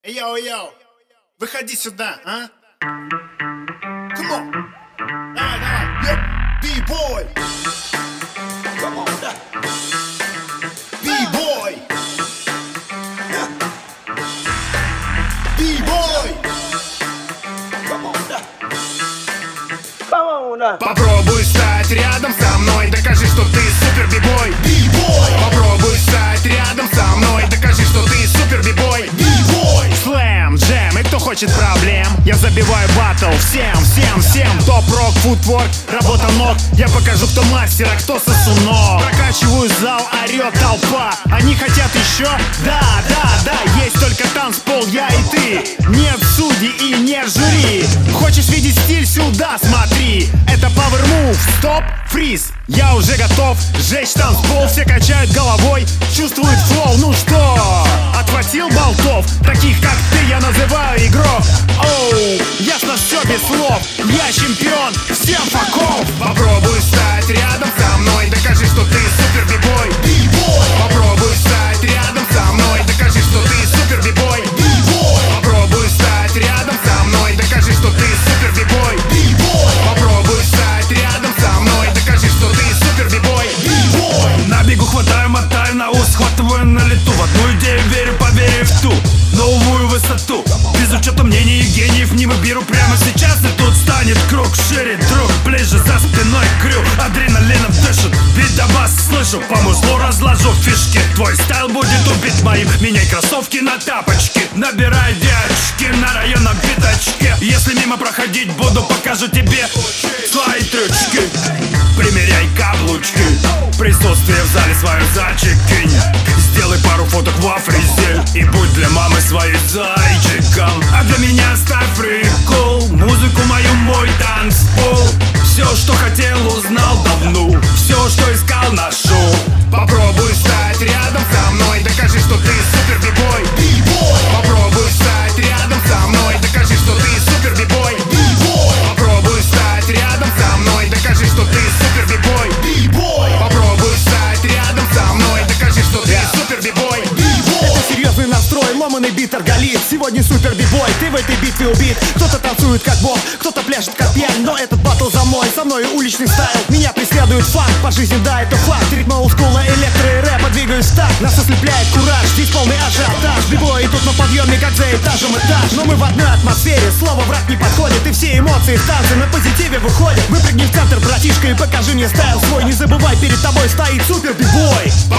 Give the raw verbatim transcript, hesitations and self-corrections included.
Йоу, йоу, выходи сюда, а? Come on. Давай, давай, yep. B-boy. Come on, да. B-boy. Yeah. B-boy. Come on, да. Come on, да. Попробуй стать рядом со мной, докажи, что ты супер бибой. B-boy. Попробуй стать рядом со мной, докажи, что ты супер бибой. B-boy. Слэм, джем, и кто хочет проблем? Я забиваю батл всем, всем, всем. Топ-рок, футворк, работа ног. Я покажу, кто мастер, а кто сосунок. Прокачиваю зал, орёт толпа. Они хотят еще? Да, да, да. Есть только танцпол, я и ты. Нет судей и нет жюри. Хочешь видеть стиль? Сюда смотри. Это power move, стоп, фриз. Я уже готов сжечь танцпол. Все качают головой, чувствуют флоу. Ну что, отхватил болтов? Таких как ты я называю игрок. Оу, ясно все без слов. Я чемпион, всем факов. Попробуй стать рядом со мной, докажи, что ты супер бибой. B-boy. Попробуй стать рядом со мной, докажи, что ты супер бибой. B-boy. Попробуй стать рядом со мной, докажи, что ты супер бибой. B-boy. Попробуй стать рядом со мной, докажи, что ты супер бибой. B-boy. На бегу хватаю, мотаю на ус, схватываю на лету. В одну идею верю, поверю в ту новую высоту. Без учета мнений и гениев не выберу прямо сейчас. И тут станет круг шире, друг ближе, за спиной крю. Адреналином дышит, бит да бас слышу. По музлу разложу фишки, твой стайл будет убит моим. Меняй кроссовки на тапочки, набирай девочки на районном пятачке. Если мимо проходить буду, покажу тебе свои трючки. Примеряй каблучки, присутствие в зале свое зачекинь. Сделай пару фоток в афризе и будь для мамы своей зайчиком. А для меня ставь прикол, музыку мою мой танцпол. Все, что хотел, узнал давно, все, что искал, нашел. Попробуй стать рядом со мной, докажи, что ты супер бибой. B-boy. Попробуй стать рядом со мной, докажи, что ты супер бибой. B-boy. Попробуй стать рядом со мной, докажи, что ты супер бибой. B-boy. Попробуй стать рядом со мной, докажи, что ты супер бибой. B-boy. Серьезный настрой, ломаный бит оргалит. Сегодня супер бибой, ты в этой битве убит. Кто-то танцует как бог, кто-то пляшет как пьянь. Но этот батл за мной, со мной уличный стайл. Меня преследует фан, по жизни да, это факт. Ритм олдскула, электро и рэпа, двигаюсь так. Нас ослепляет кураж, здесь полный ажиотаж. Бибой тут на подъеме, как за этажем этаж. Но мы в одной атмосфере, слово враг не подходит. И все эмоции в танце на позитиве выходят. Выпрыгни в центр, братишка, и покажи мне стайл свой. Не забывай, перед тобой стоит супер бибой.